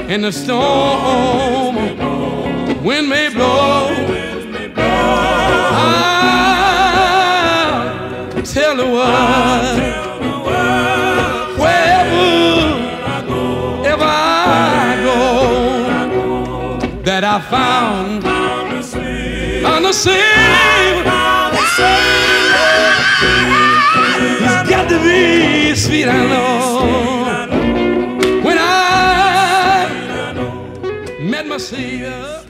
in the storm, wind may blow. I'll tell the world, wherever I go, that I found the same. It's got to be sweet, I know. When I met my Savior.